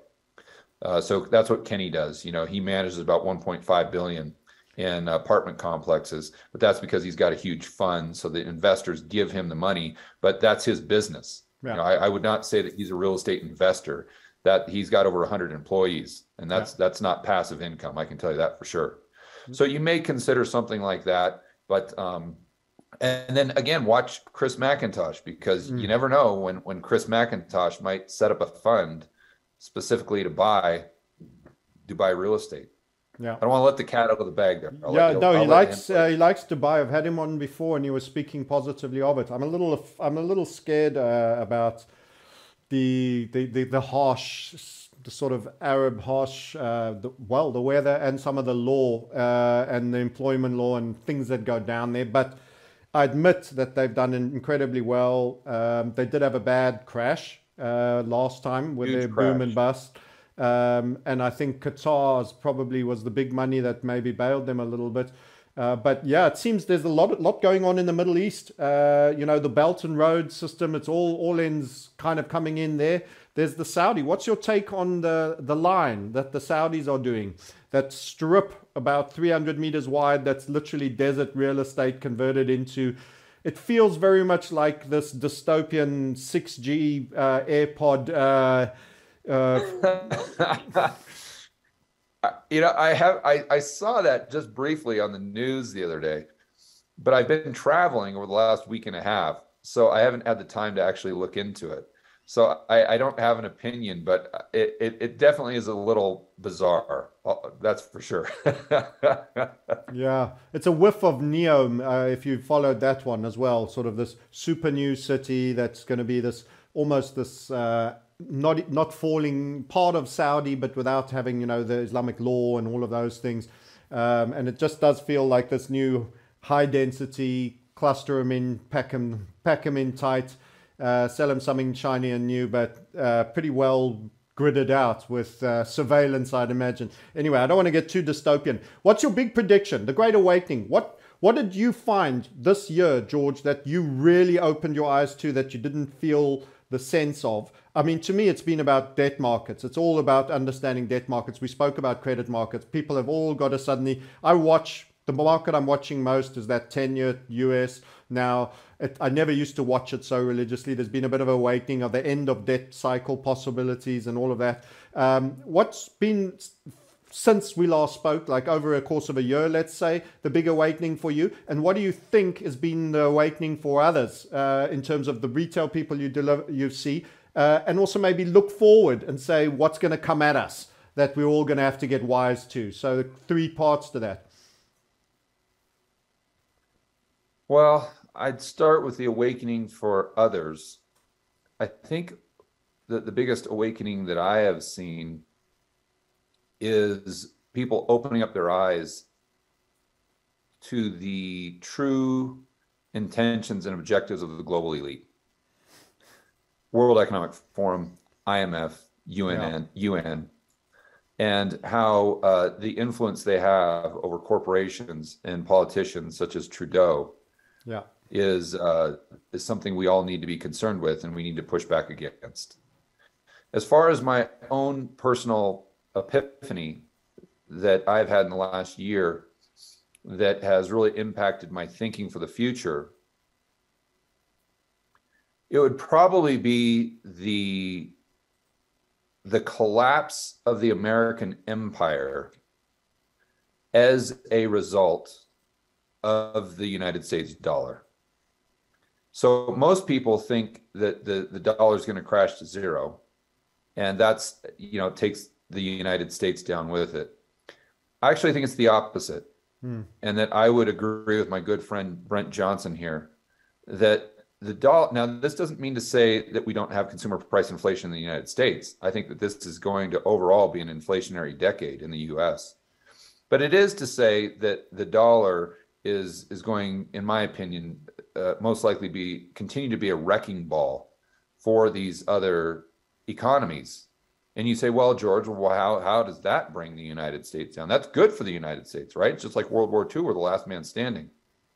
So that's what Kenny does. You know, he manages about 1.5 billion in apartment complexes, but that's because he's got a huge fund. So the investors give him the money, but that's his business. Yeah. You know, I would not say that he's a real estate investor, that he's got over 100 employees, and that's not passive income. I can tell you that for sure. So you may consider something like that, but and then again, watch Chris McIntosh, because you never know when Chris McIntosh might set up a fund specifically to buy Dubai real estate. Yeah, I don't want to let the cat out of the bag there. He likes Dubai. I've had him on before, and he was speaking positively of it. I'm a little scared about the harsh, the sort of Arab harsh, the weather and some of the law and the employment law and things that go down there. But I admit that they've done incredibly well. They did have a bad crash last time with their boom and bust. And I think Qatar's probably was the big money that maybe bailed them a little bit. But yeah, it seems there's a lot going on in the Middle East. You know, the Belt and Road system, it's all ends kind of coming in there. There's the Saudi. What's your take on the line that the Saudis are doing? That strip about 300 meters wide, that's literally desert real estate converted into... It feels very much like this dystopian 6G AirPod... You know, I saw that just briefly on the news the other day, but I've been traveling over the last week and a half, so I haven't had the time to actually look into it. So I don't have an opinion, but it definitely is a little bizarre. That's for sure. Yeah, it's a whiff of NEOM, if you followed that one as well. Sort of this super new city that's going to be this almost this not falling part of Saudi, but without having, you know, the Islamic law and all of those things. And it just does feel like this new high density, cluster them in, pack them in tight. Sell them something shiny and new, but pretty well gridded out with surveillance, I'd imagine. Anyway, I don't want to get too dystopian. What's your big prediction? The Great Awakening. What did you find this year, George, that you really opened your eyes to, that you didn't feel the sense of? I mean, to me, it's been about debt markets. It's all about understanding debt markets. We spoke about credit markets. People have all got to suddenly... The market I'm watching most is that 10-year US. Now, I never used to watch it so religiously. There's been a bit of a awakening of the end of debt cycle possibilities and all of that. What's been since we last spoke, like over a course of a year, let's say, the big awakening for you? And what do you think has been the awakening for others in terms of the retail people you see? And also maybe look forward and say what's going to come at us that we're all going to have to get wise to. So 3 parts to that. Well, I'd start with the awakening for others. I think that the biggest awakening that I have seen is people opening up their eyes to the true intentions and objectives of the global elite. World Economic Forum, IMF, UN, and how the influence they have over corporations and politicians such as Trudeau is something we all need to be concerned with and we need to push back against. As far as my own personal epiphany that I've had in the last year that has really impacted my thinking for the future, it would probably be the collapse of the American empire as a result of the United States dollar. So most people think that the dollar is going to crash to zero, and that's, takes the United States down with it. I actually think it's the opposite. And that I would agree with my good friend Brent Johnson here that the dollar, now this doesn't mean to say that we don't have consumer price inflation in the United States. I think that this is going to overall be an inflationary decade in the US. But it is to say that the dollar is going, in my opinion, most likely continue to be a wrecking ball for these other economies. And you say, well, George, how does that bring the United States down? That's good for the United States, right? It's just like World War II, we're the last man standing.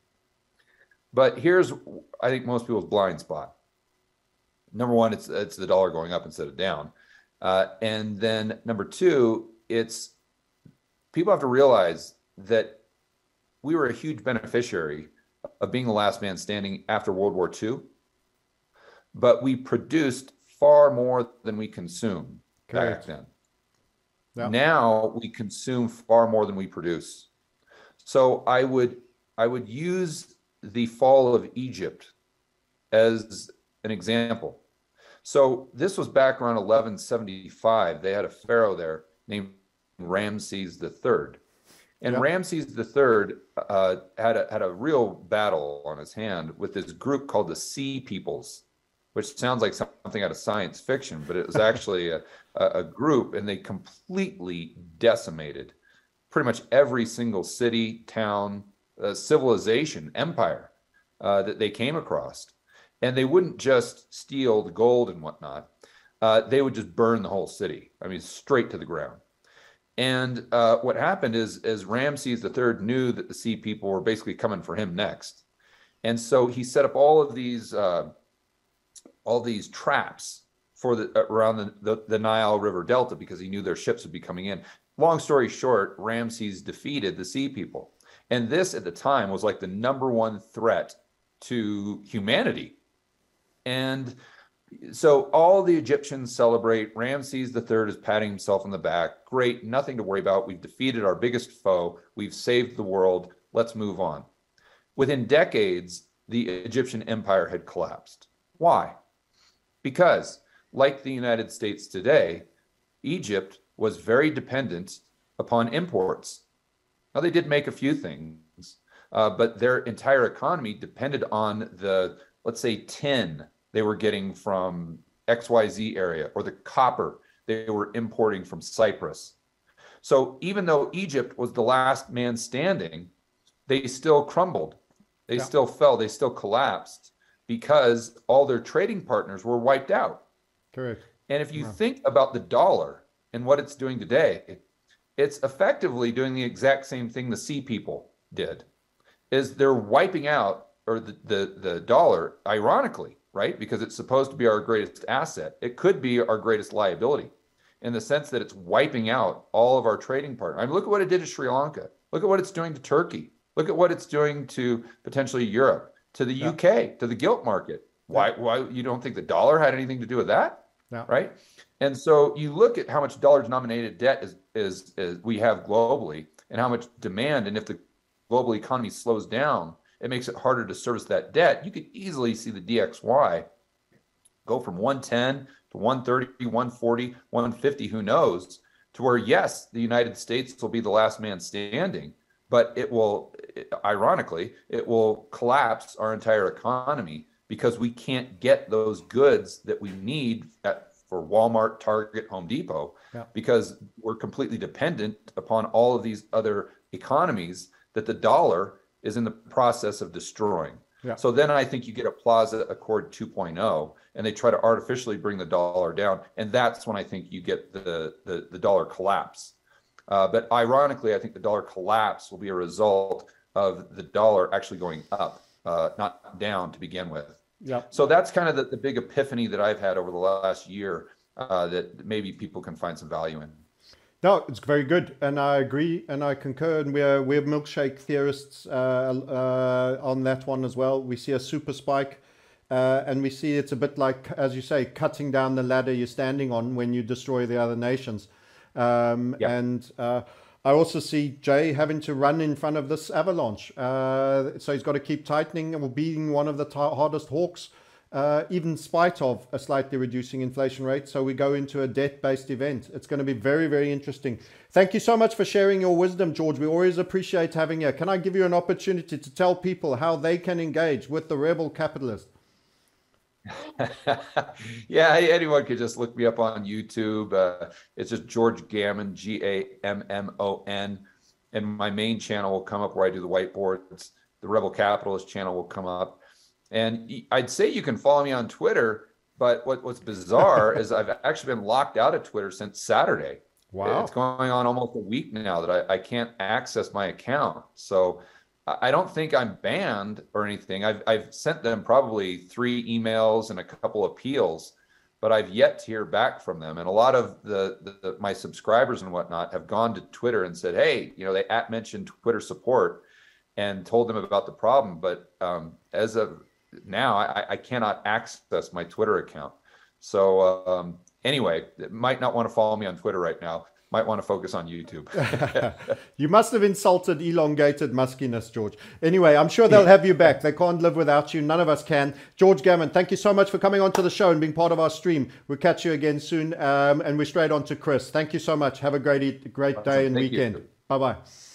But here's, I think, most people's blind spot. Number one, it's the dollar going up instead of down. And then number two, it's people have to realize that we were a huge beneficiary of being the last man standing after World War II, but we produced far more than we consumed back then. Yep. Now we consume far more than we produce. So I would use the fall of Egypt as an example. So this was back around 1175. They had a pharaoh there named Ramses III. And Ramses III had a real battle on his hand with this group called the Sea Peoples, which sounds like something out of science fiction, but it was actually a group, and they completely decimated pretty much every single city, town, civilization, empire that they came across. And they wouldn't just steal the gold and whatnot. They would just burn the whole city. I mean, straight to the ground. And what happened is Ramses III knew that the Sea People were basically coming for him next. And so he set up all these traps for around the Nile River Delta because he knew their ships would be coming in. Long story short, Ramses defeated the Sea People. And this at the time was like the #1 threat to humanity. And so all the Egyptians celebrate. Ramses III is patting himself on the back. Great, nothing to worry about. We've defeated our biggest foe. We've saved the world. Let's move on. Within decades, the Egyptian empire had collapsed. Why? Because, like the United States today, Egypt was very dependent upon imports. Now, they did make a few things, but their entire economy depended on let's say, tin they were getting from XYZ area, or the copper they were importing from Cyprus. So even though Egypt was the last man standing, they still crumbled. They still fell. They still collapsed because all their trading partners were wiped out. Correct. And if you think about the dollar and what it's doing today, it's effectively doing the exact same thing the Sea People did, is they're wiping out, or the dollar, ironically, right? Because it's supposed to be our greatest asset. It could be our greatest liability in the sense that it's wiping out all of our trading partners. I mean, look at what it did to Sri Lanka. Look at what it's doing to Turkey. Look at what it's doing to potentially Europe, to the UK, to the gilt market. Why you don't think the dollar had anything to do with that? Yeah. right? And so you look at how much dollar-denominated debt is we have globally, and how much demand, and if the global economy slows down, it makes it harder to service that debt. You could easily see the DXY go from 110 to 130, 140, 150, who knows, to where, yes, the United States will be the last man standing, but it will, ironically, it will collapse our entire economy because we can't get those goods that we need for Walmart, Target, Home Depot, because we're completely dependent upon all of these other economies that the dollar is in the process of destroying. Yeah. So then I think you get a Plaza Accord 2.0, and they try to artificially bring the dollar down, and that's when I think you get the dollar collapse. But ironically, I think the dollar collapse will be a result of the dollar actually going up, not down to begin with. Yeah. So that's kind of the big epiphany that I've had over the last year, that maybe people can find some value in. No, it's very good, and I agree, and I concur, and we're milkshake theorists on that one as well. We see a super spike, and we see it's a bit like, as you say, cutting down the ladder you're standing on when you destroy the other nations. And I also see Jay having to run in front of this avalanche. So he's got to keep tightening, and being one of the hardest hawks, even in spite of a slightly reducing inflation rate. So we go into a debt-based event. It's going to be very, very interesting. Thank you so much for sharing your wisdom, George. We always appreciate having you. Can I give you an opportunity to tell people how they can engage with the Rebel Capitalist? Yeah, anyone could just look me up on YouTube. It's just George Gammon, Gammon, and my main channel will come up where I do the whiteboards. The Rebel Capitalist channel will come up. And I'd say you can follow me on Twitter, but what's bizarre is I've actually been locked out of Twitter since Saturday. Wow. It's going on almost a week now that I can't access my account. So I don't think I'm banned or anything. I've sent them probably 3 emails and a couple appeals, but I've yet to hear back from them. And a lot of my subscribers and whatnot have gone to Twitter and said, hey, they mentioned Twitter support and told them about the problem. But as of now, I cannot access my Twitter account. So anyway, might not want to follow me on Twitter right now. Might want to focus on YouTube. You must have insulted elongated muskiness, George. Anyway, I'm sure they'll have you back. They can't live without you. None of us can. George Gammon, thank you so much for coming onto the show and being part of our stream. We'll catch you again soon. And we're straight on to Chris. Thank you so much. Have a great day and weekend. Bye-bye.